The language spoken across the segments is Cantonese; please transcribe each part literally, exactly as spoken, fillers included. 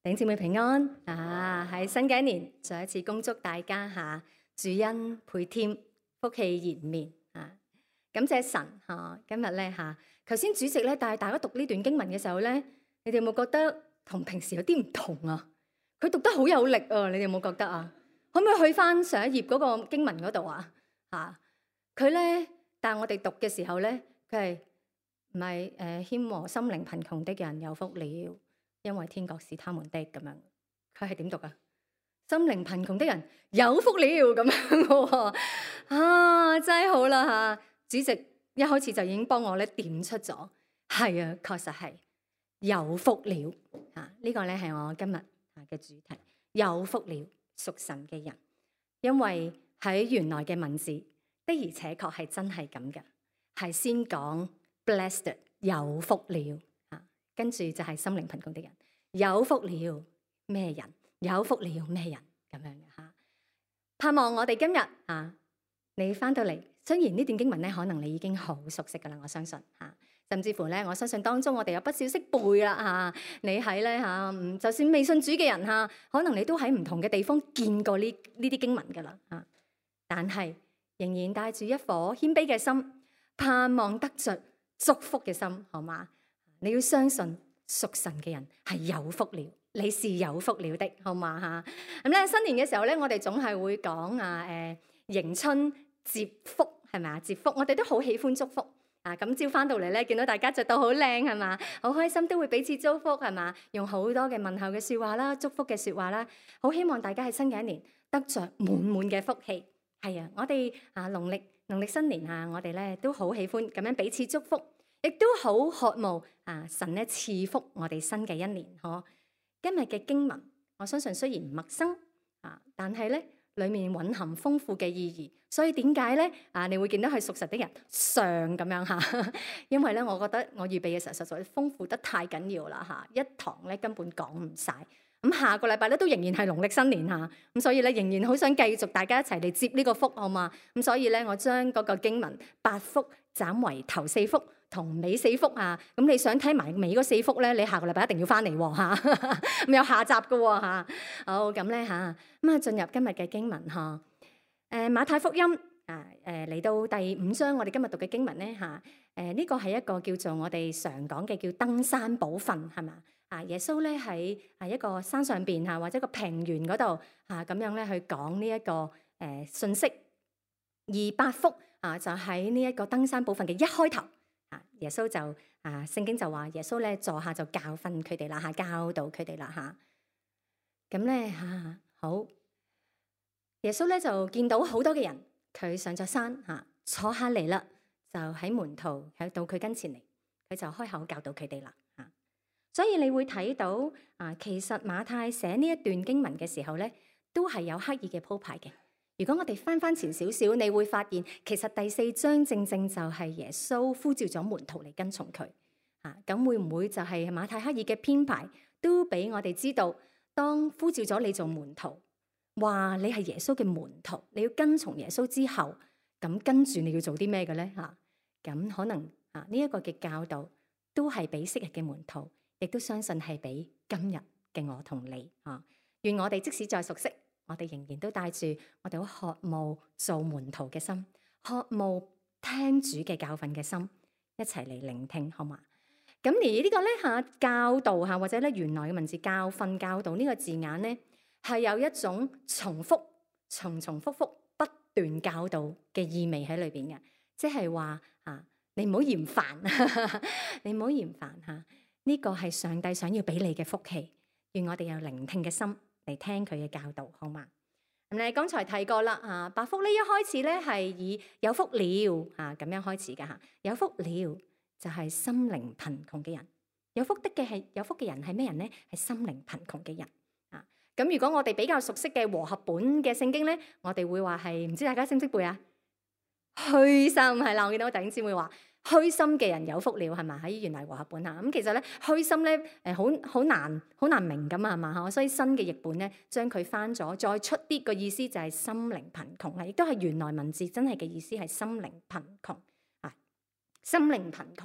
弟兄姊妹平安啊！喺新嘅一年，再一次恭祝大家吓主恩倍添，福氣延綿啊！感謝神吓、啊，今日咧吓，頭先主席咧帶大家讀呢段經文嘅時候咧，你哋有冇覺得同平時有啲唔同啊？佢讀得好有力啊！你哋有冇覺得啊？可唔可以去翻上一頁嗰個經文嗰度啊？吓，佢咧，但係我哋讀嘅時候咧，佢係唔係誒謙和心靈貧窮的人有福了？因為天國是他們的咁樣，佢係點讀啊？心靈貧窮的人有福了咁樣喎，啊真係好啦吓！主席一開始就已經幫我咧點出咗，係啊，確實係有福了啊！呢個咧係我今日嘅主題，有福了屬神嘅人，因為喺原來嘅文字的而且確係真係咁嘅，係先講 blessed 有福了。跟住就係心靈貧窮的人，有福了咩人？有福了咩人？咁樣嘅吓，盼望我哋今日啊，你翻到嚟，雖然呢段經文咧，可能你已經好熟悉噶啦，我相信吓，甚至乎咧，我相信當中我哋有不少識背啦吓。你喺咧吓，嗯，就算未信主嘅人吓，可能你都喺唔同嘅地方見過呢呢啲經文噶啦吓，但係仍然帶住一顆謙卑嘅心，盼望得着祝福嘅心，好嘛？你要相信屬神嘅人係有福了，你是有福了的，好嘛吓？咁咧新年嘅時候咧，我哋總係會講啊，誒、呃，迎春接福係咪啊？接福，我哋都好喜歡祝福啊！咁朝翻到嚟咧，見到大家着到好靚係嘛，好開心，都會彼此祝福係嘛，用好多嘅問候嘅說話啦，祝福嘅說話啦，好希望大家喺新嘅一年得着滿滿嘅福氣。係啊，我哋啊農曆農曆新年啊，我哋咧都好喜歡咁樣彼此祝福。亦都好渴慕啊！神咧賜福我哋新嘅一年，嗬！今日嘅經文，我相信雖然唔陌生啊，但係咧裏面蘊含豐富嘅意義。所以點解咧啊？你會見到係屬實的人上咁樣吓，因為咧，我覺得我預備嘅時候實在豐富得太緊要啦吓，一堂咧根本講唔晒。咁下個禮拜咧都仍然係農曆新年吓，咁所以咧仍然好想繼續大家一齊嚟接呢個福，好嘛？咁所以咧，我將嗰個經文八福斬為頭四福同尾四福啊！咁你想睇埋尾嗰四福咧，你下個禮拜一定要翻嚟喎嚇，咁有下集噶喎嚇。好咁咧嚇，咁啊進入今日嘅經文嚇。誒馬太福音啊誒嚟到第五章，我哋今日讀嘅經文咧嚇。誒呢個係一個叫做我哋常講嘅叫登山寶訓係嘛？啊耶穌咧喺啊一個山上邊嚇，或者一個平原嗰度嚇咁樣咧去講呢一個誒信息。而八福啊就喺呢一個登山寶訓嘅一開頭。啊！耶穌就啊，聖經就話耶穌咧坐下就教訓佢哋啦吓，教導佢哋啦吓。咁咧吓好，耶穌咧就見到好多嘅人，佢上咗山吓，坐下嚟啦，就喺門徒喺到佢跟前嚟，佢就開口教導佢哋啦吓。所以你會睇到啊，其實馬太寫呢一段經文嘅時候咧，都係有刻意嘅鋪排嘅。如果我哋翻翻前少少，你會發現其實第四章正正就係耶穌呼召咗門徒嚟跟從佢啊。咁會唔會就係馬太刻意嘅編排，都俾我哋知道，當呼召咗你做門徒，話你係耶穌嘅門徒，你要跟從耶穌之後，咁跟住你要做啲咩嘅咧？吓，咁可能啊呢一個嘅教導都係俾昔日嘅門徒，亦都相信係俾今日嘅我同你啊。願我哋即使再熟悉，我哋仍然都帶住我哋好渴慕做門徒嘅心，渴慕聽主嘅教訓嘅心，一齊嚟聆聽，好嘛？咁而呢個咧吓教導吓，或者咧原來嘅文字教訓教導呢個字眼咧，係有一種重複、重重複複、不斷教導嘅意味喺裏邊嘅，即係話啊，你唔好嫌煩，你唔好嫌煩吓，呢個係上帝想要俾你嘅福氣，願我哋有聆聽嘅心嚟聽佢嘅教導，好嘛？咁你剛才提過啦，啊，八福呢一開始咧係以有福了啊咁樣開始嘅吓，有福了就係心靈貧窮嘅人，有福的嘅係有福嘅人係咩人咧？係心靈貧窮嘅人啊。咁如果我哋比較熟悉嘅和合本嘅聖經咧，我哋會話係唔知大家識唔識背啊？虛心係啦，我見到弟兄姊妹話。虛心嘅人有福了，係嘛？喺原來和合本啊，咁其實咧虛心咧誒好好難好難明咁啊，係嘛嚇？所以新嘅譯本咧將佢翻咗，再出啲個意思就係心靈貧窮啦，亦都係原來文字真係嘅意思係心靈貧窮啊，心靈貧窮。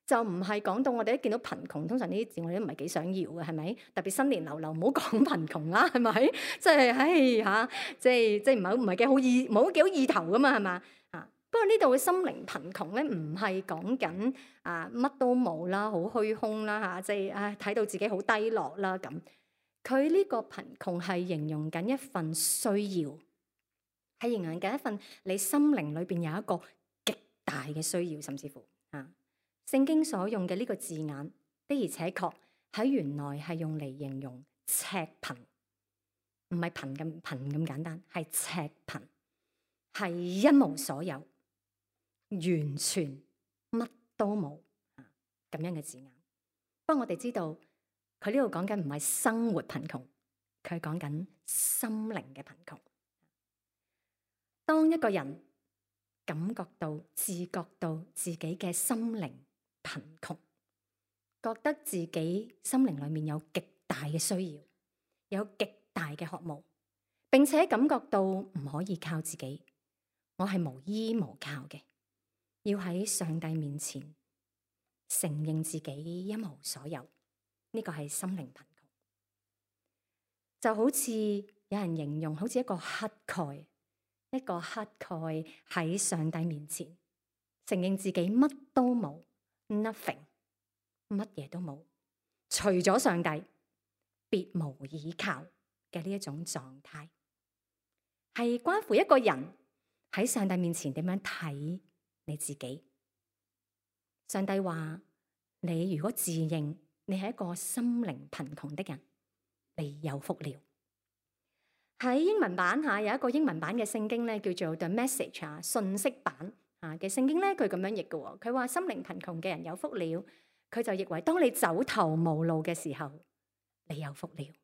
就唔係講到我哋一見到貧窮，通常呢啲字我哋都唔係幾想要嘅，係咪？特別新年流流，唔好講貧窮啦，係咪？即係唉嚇，即係即係唔係唔係幾好意，唔好幾好意頭噶嘛，係嘛？啊！不過呢度嘅心靈貧窮咧，唔係講緊啊乜都冇啦，好虛空啦嚇，即係唉睇到自己好低落啦咁。佢呢個貧窮係形容緊一份需要，係形容緊一份你心靈裏邊有一個極大嘅需要，甚至乎啊，聖經所用嘅呢個字眼的而且確喺原來係用嚟形容赤貧，唔係貧咁貧咁簡單，係赤貧，係一無所有，完全乜都冇啊咁樣嘅字眼。不過我哋知道。佢呢度講緊唔係生活貧窮，佢係講緊心靈嘅貧窮。當一個人感覺到、自覺到自己嘅心靈貧窮，覺得自己心靈裏面有極大嘅需要，有極大嘅渴慕，並且感覺到唔可以靠自己，我係無依無靠嘅，要喺上帝面前承認自己一無所有。呢個係心靈貧窮，就好似有人形容，好似一個乞丐，一個乞丐喺上帝面前承認自己乜都冇 ，nothing， 乜嘢都冇，除咗上帝，別無倚靠嘅呢一種狀態，係關乎一個人喺上帝面前點樣睇你自己。上帝話：你如果自認你係一個心靈貧窮的人，你有福了。喺英文版下有一個英文版嘅聖經咧，叫做 The Message 啊，信息版啊嘅聖經咧，佢咁樣譯嘅。佢話心靈貧窮嘅人有福了，佢就譯為當你走投無路嘅時候，你有福了。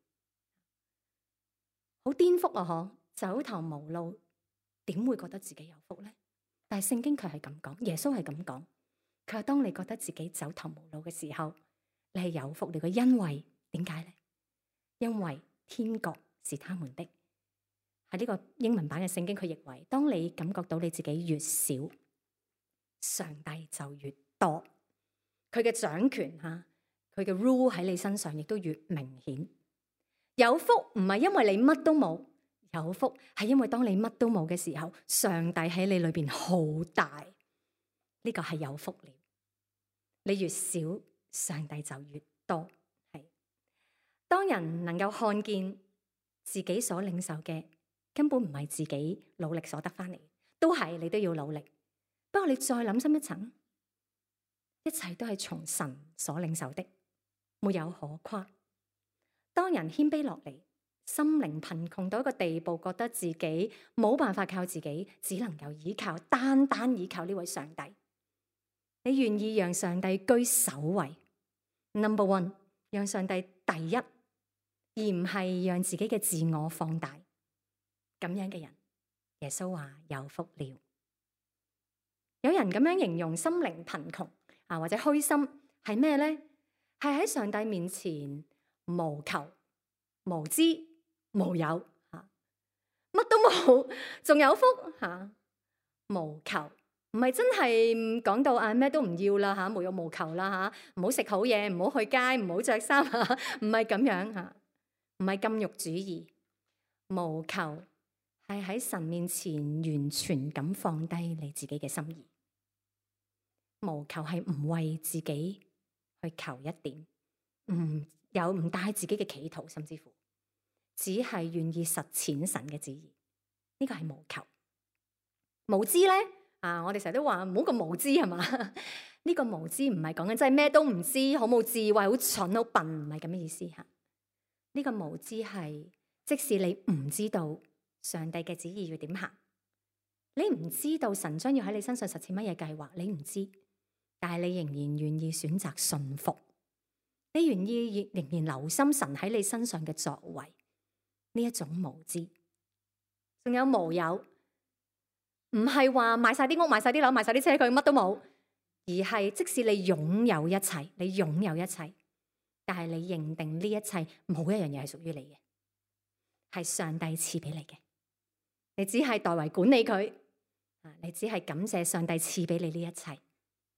好顛覆啊！嗬，走投無路，點會覺得自己有福咧？但係聖經佢係咁講，耶穌係咁講，佢話當你覺得自己走投無路嘅時候，你係有福了嘅，因為點解咧？因為天國是他們的。喺呢個英文版嘅聖經，佢譯為：當你感覺到你自己越少，上帝就越多。佢嘅掌權吓，佢嘅 rule 喺你身上亦都越明顯。有福唔係因為你乜都冇，有福係因為當你乜都冇嘅時候，上帝喺你裏邊好大。呢個係有福了。你越少，上帝就越多。係當人能夠看見自己所領受嘅根本唔係自己努力所得翻嚟，都係你都要努力。不過你再諗深一層，一切都係從神所領受的，沒有可誇。當人謙卑落嚟，心靈貧窮到一個地步，覺得自己冇辦法靠自己，只能夠依靠單單依靠呢位上帝。你願意讓上帝居首位 ，number one， 讓上帝第一，而唔係讓自己嘅自我放大。咁樣嘅人，耶穌話有福了。有人咁樣形容心靈貧窮啊，或者虛心係咩咧？係喺上帝面前無求、無知、無有吓，乜都冇，仲有福吓，無求。唔係真係講到啊咩都唔要啦吓，無欲無求啦吓，唔好食好嘢，唔好去街，唔好着衫吓，唔係咁樣吓，唔係禁欲主義。無求係喺神面前完全咁放低你自己嘅心意。無求係唔為自己去求一點，唔有唔帶自己嘅企圖，甚至乎只係願意實踐神嘅旨意。呢個係無求。無知咧？啊！我哋成日都話唔好咁無知係嘛？呢個無知唔係講緊真係咩都唔知，好冇智慧，好蠢，好笨，唔係咁嘅意思吓。呢個無知係即使你唔知道上帝嘅旨意要點行，你唔知道神將要喺你身上實踐乜嘢計劃，你唔知，但係你仍然願意選擇順服，你願意仍然留心神喺你身上嘅作為，呢一種無知。仲有無有。唔係話賣晒啲屋、賣晒啲樓、賣晒啲車，佢乜都冇，而係即使你擁有一切，你擁有一切，但係你認定呢一切冇一樣嘢係屬於你嘅，係上帝賜俾你嘅，你只係代為管理佢，啊，你只係感謝上帝賜俾你呢一切，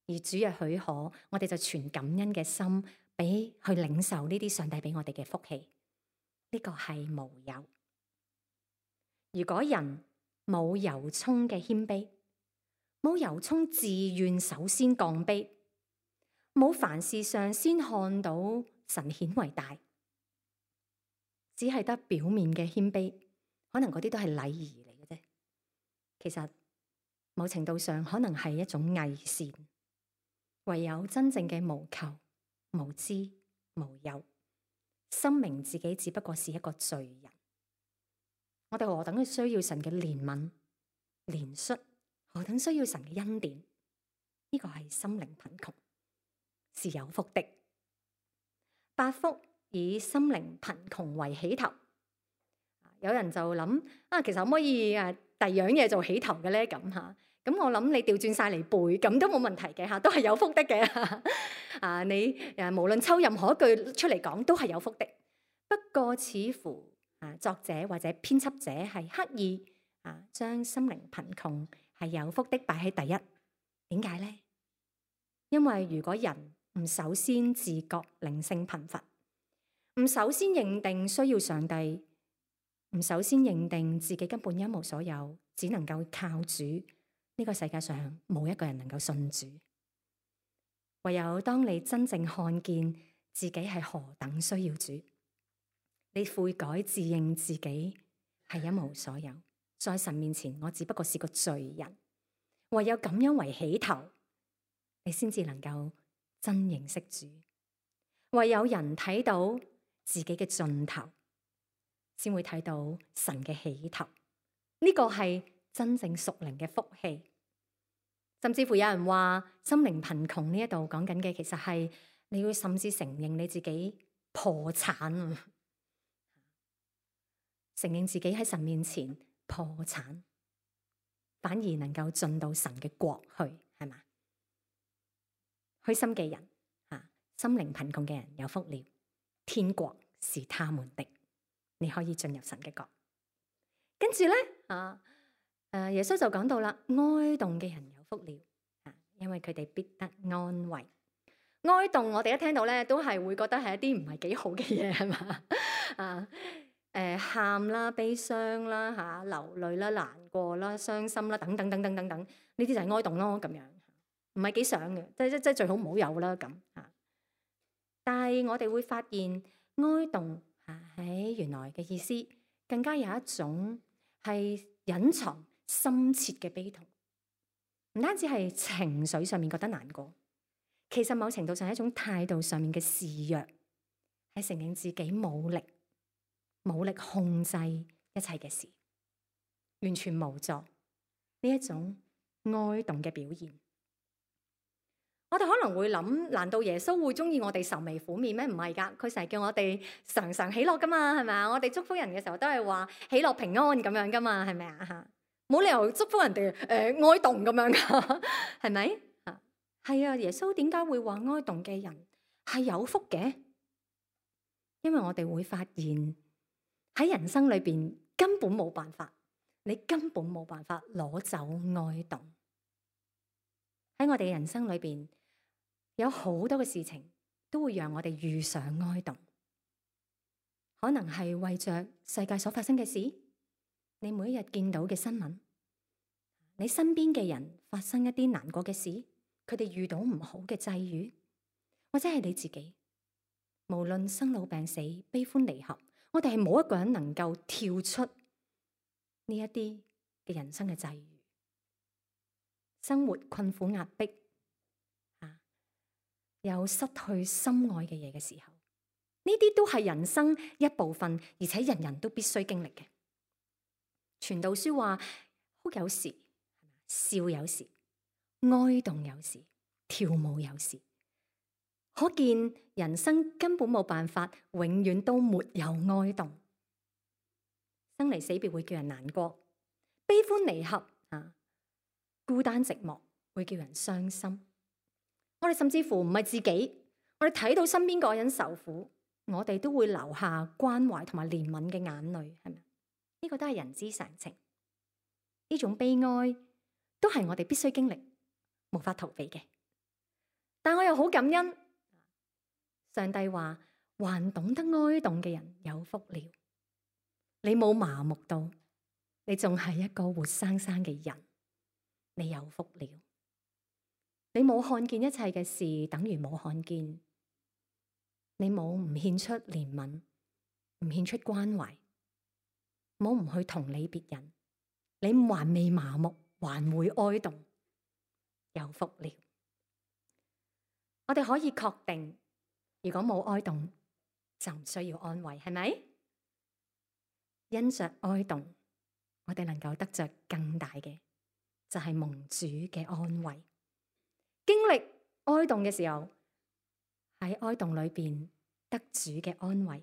而主若許可，我哋就存感恩嘅心，俾去領受呢啲上帝俾我哋嘅福氣。呢個係無有。如果人冇由衷嘅謙卑，冇由衷自願首先降卑，冇凡事上先看到神顯為大，只係得表面嘅謙卑，可能嗰啲都係禮儀嚟嘅啫。其實某程度上可能係一種偽善。唯有真正嘅無求、無知、無有，深明自己只不過是一個罪人。我哋何等嘅需要神嘅憐憫、憐恤，何等需要神嘅恩典。呢個係心靈貧窮，是有福的。八福以心靈貧窮為起頭。有人就諗啊，其實可唔可以誒第二樣嘢做起頭嘅咧？咁吓，咁我諗你調轉晒嚟背，咁都冇問題嘅吓，都係有福的嘅。啊，你誒無論抽任何一句出嚟講，都係有福的。不過似乎啊，作者或者編輯者係刻意啊，將心靈貧窮係有福的擺喺第一。點解咧？因為如果人唔首先自覺靈性貧乏，唔首先認定需要上帝，唔首先認定自己根本一無所有，只能夠靠主，呢個世界上冇一個人能夠信主。唯有當你真正看見自己係何等需要主，你悔改自認自己係一無所有，在神面前我只不過是個罪人。唯有咁樣為起頭，你先至能夠真認識主。唯有人睇到自己嘅盡頭，先會睇到神嘅起頭。呢個係真正屬靈嘅福氣。甚至乎有人話心靈貧窮呢一度講緊嘅，其實係你要甚至承認你自己破產，承認自己喺神面前破產，反而能夠進到神嘅國去，係嘛？虛心嘅人啊，心靈貧窮嘅人有福了，天國是他們的。你可以進入神嘅國。跟住咧啊，誒，耶穌就講到啦，哀慟嘅人有福了啊，因為佢哋必得安慰。哀慟我哋一聽到咧，都係會覺得係一啲唔係幾好嘅嘢，係嘛？啊，誒，喊啦、悲傷啦、吓流淚啦、難過啦、傷心啦，等等等等等等，呢啲就係哀慟咯，咁樣唔係幾想嘅，即係即係最好唔好有啦咁啊。但係我哋會發現哀慟喺原來嘅意思，更加有一種係隱藏深切嘅悲痛，唔單止係情緒上面覺得難過，其實某程度上係一種態度上面嘅示弱，係承認自己冇力，冇力控制一切嘅事，完全無助，呢一種哀慟嘅表現。我哋可能會諗，難道耶穌會中意我哋愁眉苦面咩？唔係噶，佢成日叫我哋常常喜樂噶嘛，係咪啊？我哋祝福人嘅時候都係話喜樂平安咁樣噶嘛，係咪啊？吓，冇理由祝福人哋誒哀慟咁樣噶，係咪？啊，係啊，耶穌點解會話哀慟嘅人係有福嘅？因為我哋會發現喺人生裏邊根本冇辦法，你根本冇辦法攞走哀慟。喺我哋嘅人生裏邊，有好多嘅事情都會讓我哋遇上哀慟，可能係為着世界所發生嘅事，你每一日見到嘅新聞，你身邊嘅人發生一啲難過嘅事，佢哋遇到唔好嘅際遇，或者係你自己，無論生老病死、悲歡離合，我哋係冇一個人能夠跳出呢一啲嘅人生嘅際遇。生活困苦壓迫，啊，有失去心愛嘅嘢嘅時候，呢啲都係人生一部分，而且人人都必須經歷嘅。傳道書話：哭有時，笑有時，哀慟有時，跳舞有時。可見人生根本冇辦法，永遠都沒有哀慟。生離死別會叫人難過，悲歡離合啊，孤單寂寞會叫人傷心。我哋甚至乎唔係自己，我哋睇到身邊個人受苦，我哋都會流下關懷同埋憐憫嘅眼淚，係咪？呢個都係人之常情。呢種悲哀都係我哋必須經歷，無法逃避嘅。 但我又好感恩。上帝話：還懂得哀慟嘅人有福了。你冇麻木到，你仲係一個活生生嘅人，你有福了。你冇看見一切嘅事，等於冇看見。你冇唔獻出憐憫，唔獻出關懷，冇唔去同理別人，你還未麻木，還會哀慟，有福了。我哋可以確定，如果冇哀慟，就唔需要安慰，係咪？因着哀慟，我哋能夠得着更大嘅，就係蒙主嘅安慰。經歷哀慟嘅時候，喺哀慟裏邊得主嘅安慰。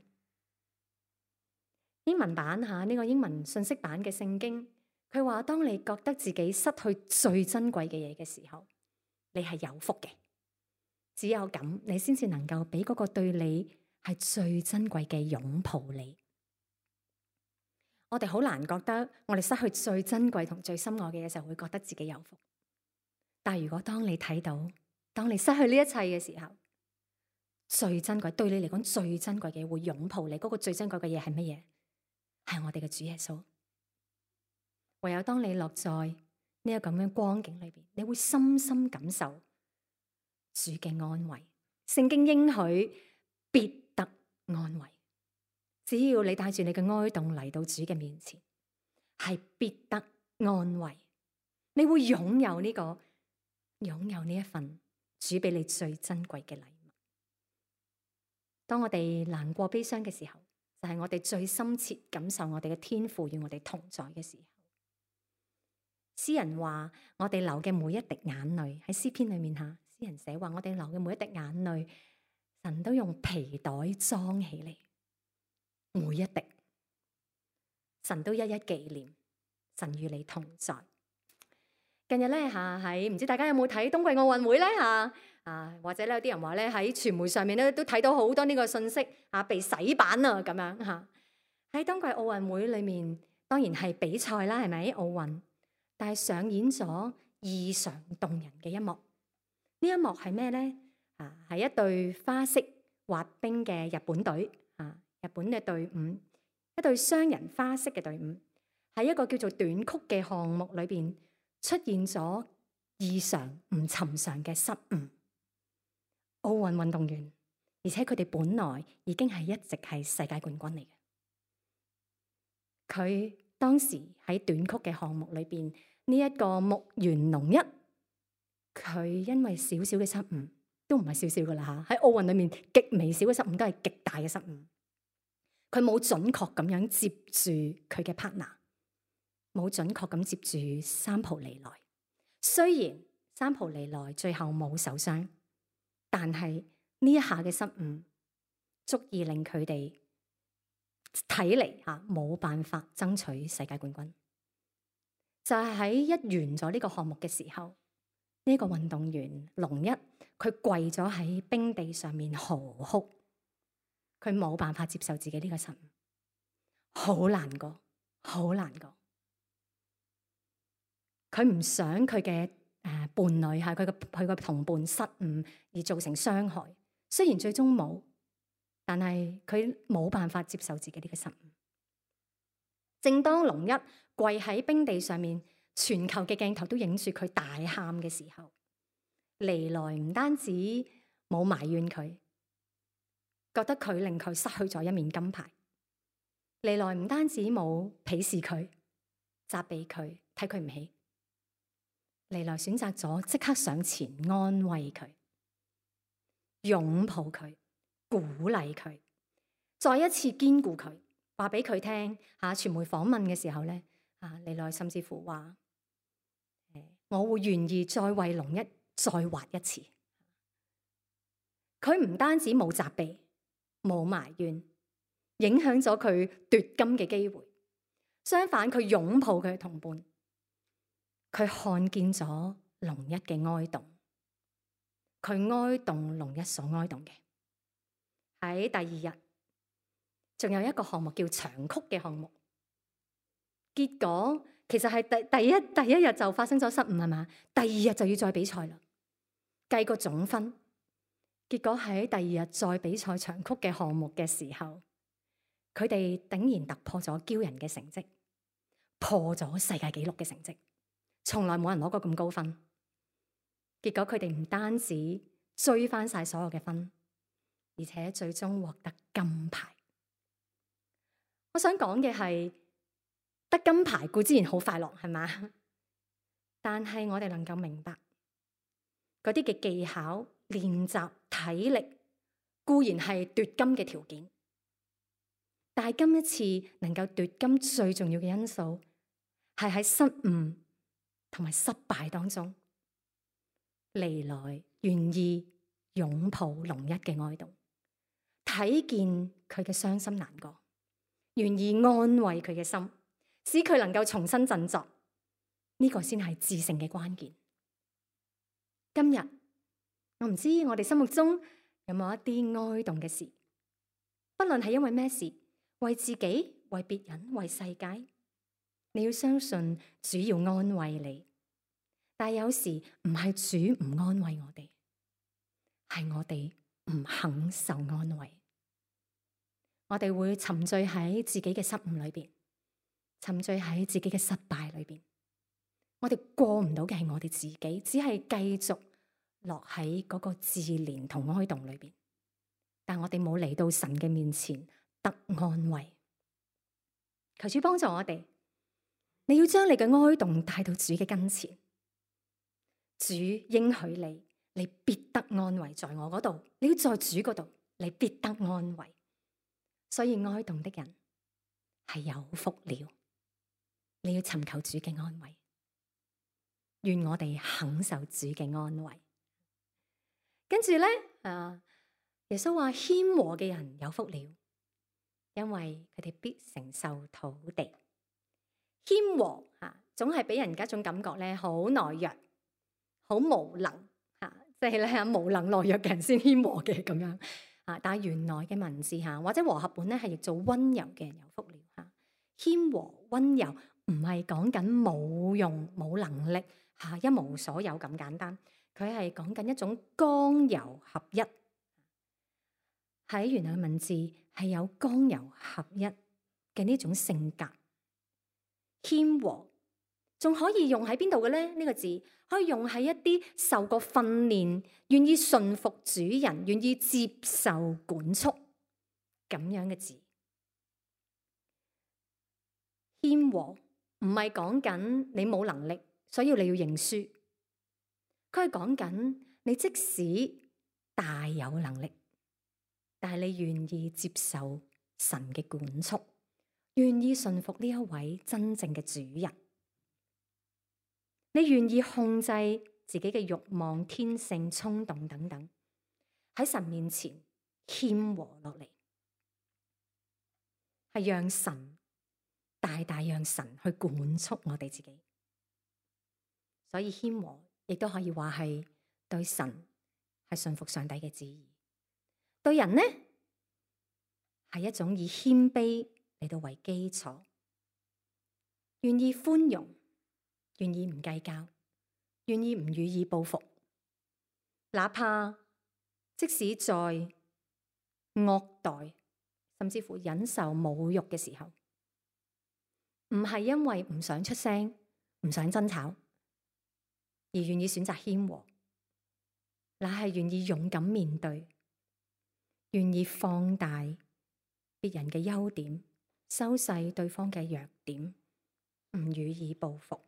英文版下呢個英文信息版嘅聖經，佢話：當你覺得自己失去最珍貴嘅嘢嘅時候，你係有福嘅。只有咁，你先至能夠俾嗰個對你係最珍貴嘅擁抱你。我哋好難覺得我哋失去最珍貴同最深愛嘅嘢時候，會覺得自己有福。但係如果當你睇到，當你失去呢一切嘅時候，最珍貴對你嚟講最珍貴嘅嘢會擁抱你。嗰、那個最珍貴嘅嘢係乜嘢？係我哋嘅主耶穌。唯有當你落在呢一個咁樣光景裏邊，你會深深感受主嘅安慰。聖經應許必得安慰。只要你帶住你嘅哀慟嚟到主嘅面前，係必得安慰。你會擁有呢、這個，擁有呢一份主俾你最珍貴嘅禮物。當我哋難過悲傷嘅時候，就係、是、我哋最深切感受我哋嘅天父與我哋同在嘅時候。詩人話：我哋流嘅每一滴眼淚，喺詩篇裏面吓，詩人寫話：我哋流嘅每一滴眼淚，神都用皮袋裝起嚟。每一滴，神都一一紀念，神與你同在。近日咧吓，喺唔知大家有冇睇冬季奧運會咧吓啊？或者咧有啲人話咧喺傳媒上面咧都睇到好多呢個信息啊，被洗版啊咁樣吓。喺冬季奧運會裏面，當然係比賽啦，係咪奧運？但係上演咗異常動人嘅一幕。呢一幕係咩咧？啊，係一隊花式滑冰嘅日本隊啊。日本嘅隊伍，一隊雙人花式嘅隊伍，喺一個叫做短曲嘅項目裏邊出現咗異常唔尋常嘅失誤。奧運運動員，而且佢哋本來已經係一直係世界冠軍嚟嘅。佢當時喺短曲嘅項目裏邊，呢、這、一個木原龍一，佢因為少少嘅失誤，都唔係少少噶啦吓，喺奧運裏面極微小嘅失誤都係極大嘅失誤。佢冇準確咁樣接住佢嘅 partner， 冇準確咁接住三浦利來。雖然三浦利來最後冇受傷，但係呢一下嘅失誤足以令佢哋睇嚟吓冇辦法爭取世界冠軍。就係、是、喺一完咗呢個項目嘅時候，呢、這個運動員龍一佢跪咗喺冰地上面嚎哭。佢冇辦法接受自己呢個失誤，好難過，好難過。佢唔想佢嘅誒伴侶係佢嘅佢嘅同伴失誤而造成傷害。雖然最終冇，但係佢冇辦法接受自己呢個失誤。正當龍一跪喺冰地上面，全球嘅鏡頭都影住佢大喊嘅時候，利來唔單止冇埋怨佢。覺得佢令佢失去咗一面金牌，利來唔單止冇鄙視佢、責備佢、睇佢唔起，利來選擇咗即刻上前安慰佢、擁抱佢、鼓勵佢，再一次堅固佢，話俾佢聽吓。傳媒訪問嘅時候咧，啊，利來甚至乎話：我會願意再為龍一再滑一次。佢唔單止冇責備。冇埋怨，影響咗佢奪金嘅機會。相反，佢擁抱佢嘅同伴，佢看見咗龍一嘅哀慟，佢哀慟龍一所哀慟嘅。喺第二日，仲有一個項目叫長曲嘅項目。結果其實係第第一第一日就發生咗失誤係嘛？第二日就要再比賽啦。計個總分， 結果喺第二日再比賽長曲嘅項目嘅時候，佢哋竟然突破咗驕人嘅成績，破咗世界紀錄嘅成績，從來冇人攞過咁高分。結果佢哋唔單止追翻晒所有嘅分，而且最終獲得金牌。我想講嘅係，得金牌固然好快樂，係嘛？但係我哋能夠明白，嗰啲嘅技巧、練習、體力固然係奪金嘅條件，但係今一次能夠奪金最重要嘅因素，係喺失誤同埋失敗當中，嚟來願意擁抱龍一嘅哀慟，睇見佢嘅傷心難過，願意安慰佢嘅心，使佢能夠重新振作。呢個先係致勝嘅關鍵。今日我唔知我哋心目中有冇一啲哀慟嘅事，不論係因為咩事，為自己、為別人、為世界，你要相信主要安慰你。但係有時唔係主唔安慰我哋，係我哋唔肯受安慰。我哋會沉醉喺自己嘅失誤裏邊，沉醉喺自己嘅失敗裏邊。我哋過唔到嘅係我哋自己，只係繼續落喺嗰個自憐同哀慟裏邊。但我哋冇嚟到神嘅面前得安慰。求主幫助我哋，你要將你嘅哀慟帶到主嘅跟前。主應許你，你必得安慰，在我嗰度，你要在主嗰度，你必得安慰。所以哀慟的人係有福了。你要尋求主嘅安慰。願我哋肯受主嘅安慰。跟住咧，啊，耶穌話謙和嘅人有福了，因為佢哋必承受土地。謙和啊，總係俾人家一種感覺咧，好懦弱，好無能啊，即係咧無能懦弱嘅人先謙和嘅咁樣啊。但係原來嘅文字吓，或者和合本咧係譯做溫柔嘅人有福了吓。謙和溫柔唔係講緊冇用冇能力。吓，一無所有咁簡單，佢係講緊一種剛柔合一。喺原來嘅文字係有剛柔合一嘅呢種性格。謙和仲可以用喺邊度嘅咧？呢個字可以用喺一啲受過訓練、願意順服主人、願意接受管束咁樣嘅字。謙和唔係講緊你冇能力，所以你要認輸。佢係講緊你即使大有能力，但係你願意接受神嘅管束，願意順服呢一位真正嘅主人。你願意控制自己嘅慾望、天性、衝動等等，喺神面前謙和落嚟，係讓神大大讓神去管束我哋自己。所以謙和亦都可以話係對神係信服上帝嘅旨意，對人呢係一種以謙卑嚟到為基礎，願意寬容，願意唔計較，願意唔予以報復，哪怕即使在惡待甚至乎忍受侮辱嘅時候，唔係因為唔想出聲，唔想爭吵，而願意選擇謙和，乃係願意勇敢面對，願意放大別人嘅優點，收細對方嘅弱點，唔予以報復。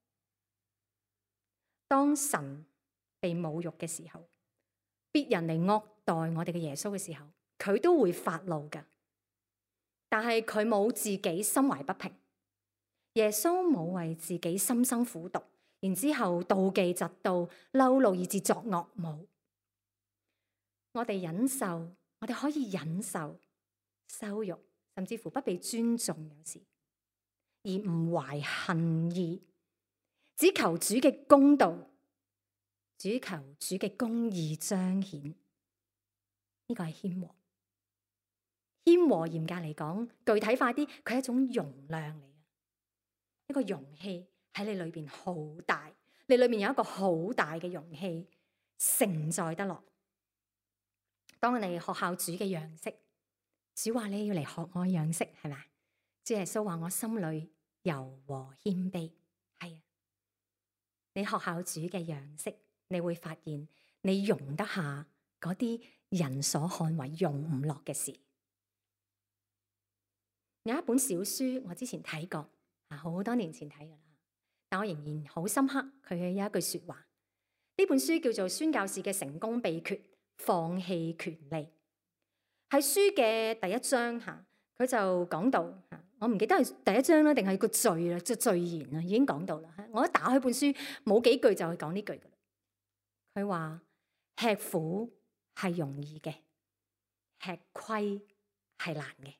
當神被侮辱嘅時候，別人嚟惡待我哋嘅耶穌嘅時候，佢都會發怒㗎，但係佢冇自己心懷不平。耶穌冇為自己心生苦毒，然之後妒忌嫉妒嬲怒以致作惡，冇。我哋忍受，我哋可以忍受羞辱，甚至乎不被尊重有時，而唔懷恨意，只求主嘅公道，只求主嘅公義彰顯。呢、這個係謙和。謙和嚴格嚟講，具體化啲，佢係一種容量嚟嘅，一個容器喺你裏邊好大，你裏面有一個好大嘅容器承載得落。 當你學效主嘅樣式，主話你要嚟學我樣式，係咪？主耶穌話我心裏柔和謙卑，係啊。你學效主嘅樣式，你會發現你容得下嗰啲人所看為容唔落嘅事。有一本小書我之前睇過，啊，好多年前睇噶啦，但我仍然好深刻佢嘅有一句說話。呢本書叫做《宣教士嘅成功秘訣：放棄權利》。喺書嘅第一章吓，佢就講到吓，我唔記得係第一章啦，定係個序啦，即係序言啦，已經講到啦。我一打開本書，冇幾句就係講呢句噶啦。佢話吃苦係容易嘅，吃虧係難嘅。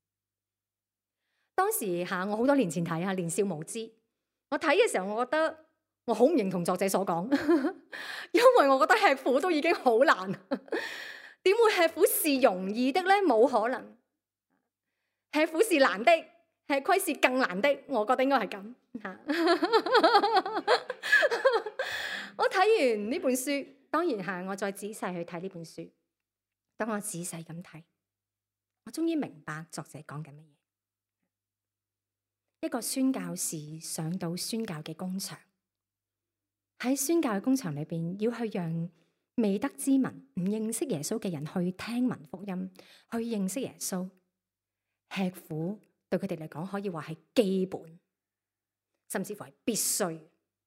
當時吓，我好多年前睇下，年少無知，我睇嘅時候，我覺得我好唔認同作者所講，因為我覺得吃苦都已經好難，點會吃苦是容易的咧？冇可能，吃苦是難的，吃虧是更難的。我覺得應該係咁吓。我睇完呢本書，當然係我再仔細去睇呢本書。當我仔細咁睇，我終於明白作者講緊乜嘢。一個宣教士上到宣教嘅工場，喺宣教嘅工場裏邊，要去讓未得之民、唔認識耶穌嘅人去聽聞福音，去認識耶穌。吃苦對佢哋嚟講，可以話係基本，甚至乎係必須。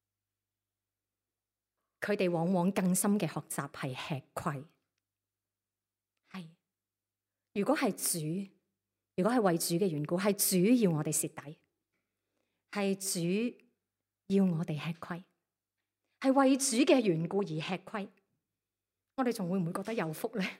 佢哋往往更深嘅學習係吃虧。係，如果係主，如果係為主嘅緣故，係主要我哋蝕底。係主要我哋吃虧，係為主嘅緣故而吃虧，我哋仲會唔會覺得有福咧？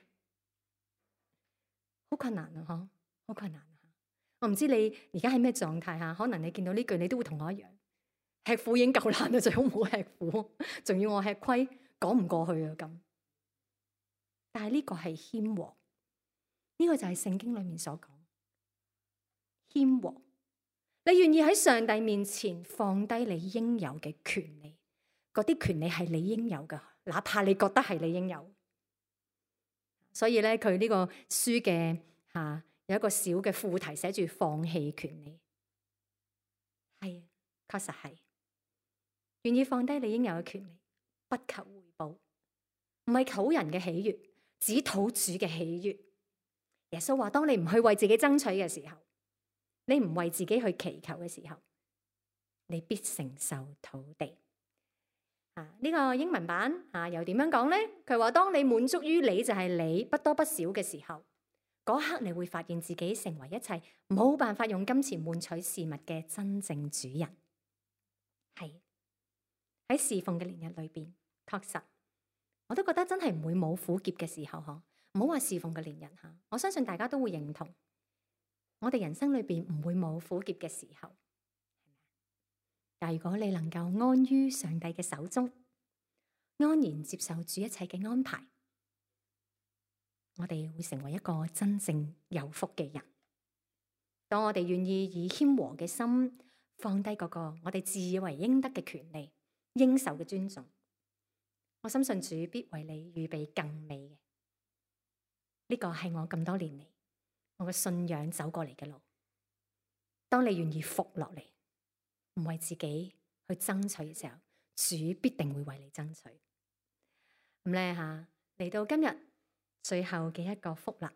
好困難啊！嗬，好困難啊！我唔知你而家喺咩狀態下，可能你見到呢句，你都會同我一樣，吃苦已經夠難啦，最好唔好吃苦，仲要我吃虧，講唔過去啊咁。但係呢個係謙和，呢個就係聖經裏面所講謙和。你願意喺上帝面前放低你應有嘅權利，嗰啲權利係你應有嘅，哪怕你覺得係你應有。所以咧，佢呢個書嘅吓、啊、有一個小嘅副題，寫住放棄權利。係，確實係願意放低你應有嘅權利，不求回報，唔係討人嘅喜悅，只討主嘅喜悅。耶穌話：當你唔去為自己爭取嘅時候，你唔為自己去祈求嘅時候，你必承受土地。啊，呢個英文版啊又點樣講呢？佢話：當你滿足於你就係你，不多不少嘅時候，嗰刻你會發現自己成為一切冇辦法用金錢換取事物嘅真正主人。係喺侍奉嘅年日裏邊，確實我都覺得真係唔會冇苦澀嘅時候。嗬，唔好話侍奉嘅年日吓，我相信大家都會認同。我哋人生裏邊唔會冇苦澀嘅時候，但如果你能夠安於上帝嘅手中，安然接受主一切嘅安排，我哋會成為一個真正有福嘅人。當我哋願意以謙和嘅心放低嗰個我哋自以為應得嘅權利、應受嘅尊重，我深信主必為你預備更美嘅。呢個係我咁多年嚟我嘅信仰走過嚟嘅路。當你願意服落嚟，唔為自己去爭取嘅時候，主必定會為你爭取。咁咧吓，嚟到今日最後嘅一個福啦。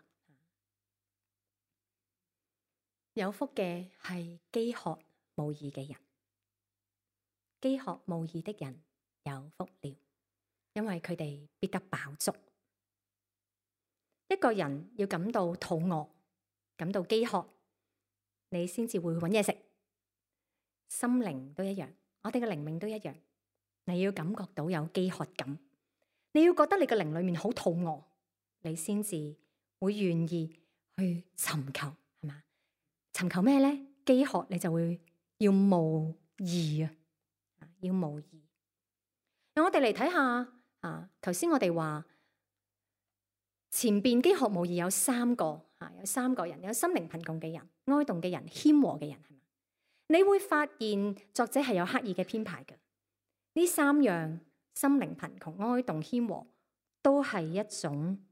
有福嘅係飢渴慕義嘅人，飢渴慕義的人有福了，因為佢哋必得飽足。一個人要感到肚餓，感到飢渴，你先至會搵嘢食。心靈都一樣，我哋嘅靈命都一樣。你要感覺到有飢渴感，你要覺得你嘅靈裏面好肚餓，你先至會願意去尋求，係嘛？尋求咩咧？飢渴你就會要慕義啊，要慕義。讓我哋嚟睇下啊，頭先我哋話前邊飢渴慕義有三個啊，有三個人，有心靈貧窮嘅人、哀慟嘅人、謙和嘅人，係嘛？你會發現作者係有刻意嘅編排嘅。呢三樣心靈貧窮、哀慟、謙和，都係一種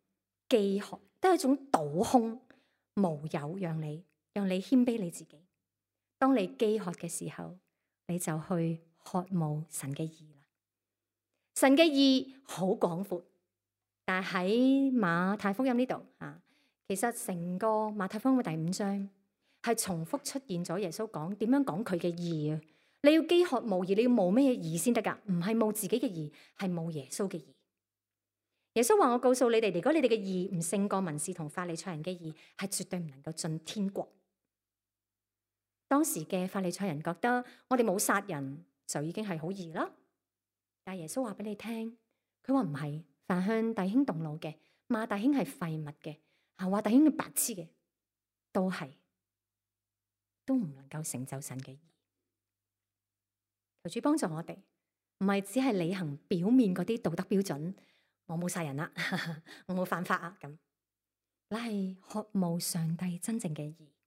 飢渴，都係一種倒空無有，讓你讓你謙卑你自己。當你飢渴嘅時候，你就去渴慕神嘅義啦。神嘅義好廣闊，但係喺馬太福音呢度啊，其實成個馬太福音嘅第五章係重複出現咗耶穌講點樣講佢嘅義啊。你要飢渴慕義，你要慕咩義先得噶？唔係慕自己嘅義，係慕耶穌嘅義。耶穌話：我告訴你哋，如果你哋嘅義唔勝過文士同法利賽人嘅義，係絕對唔能夠進天國。當時嘅法利賽人覺得我哋冇殺人就已經係好義啦，但耶穌話俾你聽，佢話唔係，凡向弟兄動怒嘅，罵弟兄係廢物嘅，啊話弟兄係白痴嘅，都係都唔能夠成就神嘅義。求主幫助我哋，唔係只係履行表面嗰啲道德標準，我冇殺人啦，我冇犯法啊，咁，乃係渴慕上帝真正嘅義。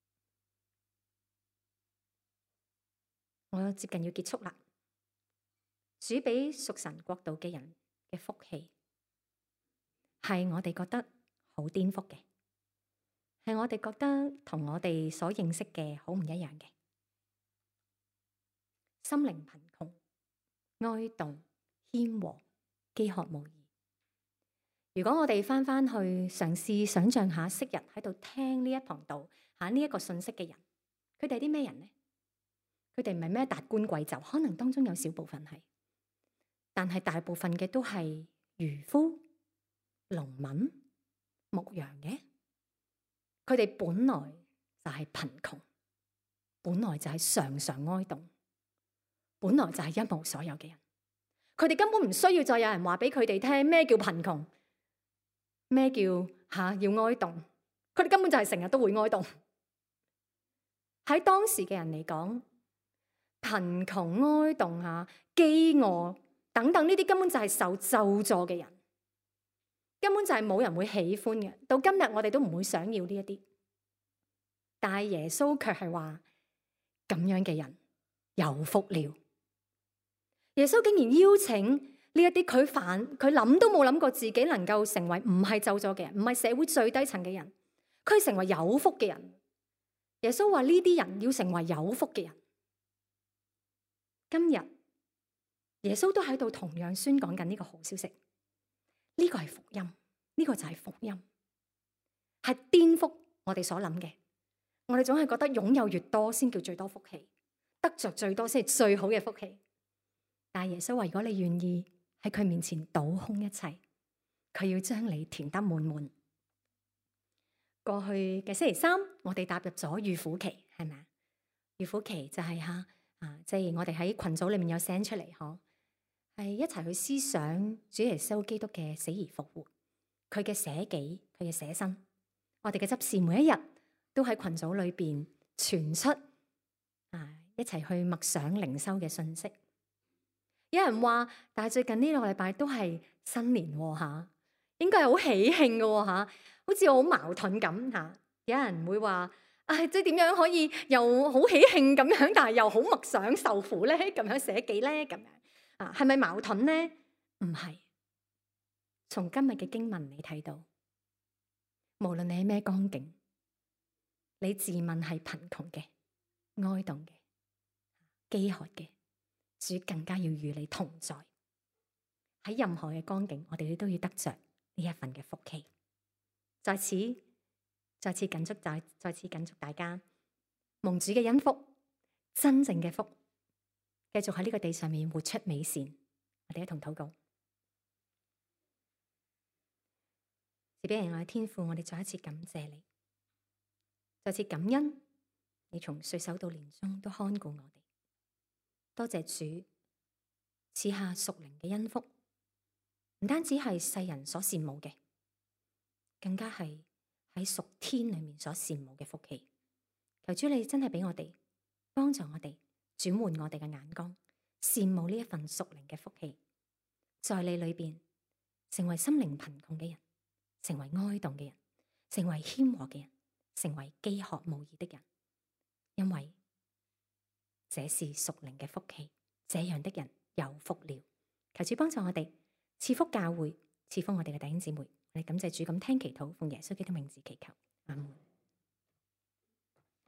我接近要結束啦。主俾屬神國度嘅人嘅福氣，係我哋覺得好顛覆嘅，係我哋覺得同我哋所認識嘅好唔一樣嘅。心靈貧窮、哀慟、謙和、飢渴慕義。如果我哋翻翻去嘗試想象下，昔日喺度聽呢一堂道吓呢一個信息嘅人，佢哋係啲咩人呢？佢哋唔係咩達官貴胄，可能當中有少部分係，但係大部分嘅都係漁夫、農民、牧羊嘅。佢哋本來就係貧窮，本來就係常常哀慟，本來就係一無所有嘅人。佢哋根本唔需要再有人話俾佢哋聽咩叫貧窮，咩叫吓、啊、要哀慟。佢哋根本就係成日都會哀慟。喺當時嘅人嚟講，貧窮、哀慟吓、飢餓等等呢啲根本就係受咒詛嘅人，根本就係冇人會喜歡嘅。到今日我哋都唔會想要呢一啲，但係耶穌卻係話咁樣嘅人有福了。耶穌竟然邀請呢一啲佢反佢諗都冇諗過自己能夠成為唔係咒詛嘅人，唔係社會最低層嘅人，佢成為有福嘅人。耶穌話呢啲人要成為有福嘅人。今日耶穌都喺度同樣宣講緊呢個好消息，呢個係福音，呢個就係福音，係顛覆我哋所諗嘅。我哋總係覺得擁有越多先叫最多福氣，得着最多先係最好嘅福氣。但係耶穌話，如果你願意喺佢面前倒空一切，佢要將你填得滿滿。過去嘅星期三，我哋踏入咗預苦期，係咪啊？預苦期就係吓。啊！即係我哋喺群組裏面有 send 出嚟，嗬，係一齊去思想主耶穌基督嘅死而復活，佢嘅捨己，佢嘅捨身。我哋嘅執事每一日都喺群組裏邊傳出啊，一齊去默想靈修嘅信息。有人話，但係最近呢兩個禮拜都係新年吓、啊，應該係好喜慶嘅吓，好似好矛盾咁吓、啊。有人會話。啊！即係點樣可以又好喜慶咁樣，但係又好默想受苦咧？咁樣捨己咧？咁樣啊？係咪矛盾咧？唔係。從今日嘅經文你睇到，無論你喺咩光景，你自問係貧窮嘅、哀慟嘅、飢渴嘅，主更加要與你同在。喺任何嘅光景，我哋都要得着呢一份嘅福氣。在此。再次緊祝大，再次緊祝大家蒙主嘅恩福，真正嘅福，繼續喺呢個地上面活出美善。我哋一同禱告。賜俾人愛嘅天父，我哋再一次感謝你，再次感恩你從歲首到年終都看顧我哋。多謝主賜下屬靈嘅恩福，唔單止係世人所羨慕嘅，更加係喺屬天裏面所羨慕嘅福氣。求主你真係俾我哋幫助我哋轉換我哋嘅眼光，羨慕呢一份屬靈嘅福氣，在你裏邊成為心靈貧窮嘅人，成為哀慟嘅人，成為謙和嘅人，成為飢渴慕義的人，因為這是屬靈嘅福氣。這樣的人有福了。求主幫助我哋賜福教會， 賜福我哋嘅弟兄姊妹。我哋感謝主，咁聽祈禱，奉耶穌基督名字祈求，阿門。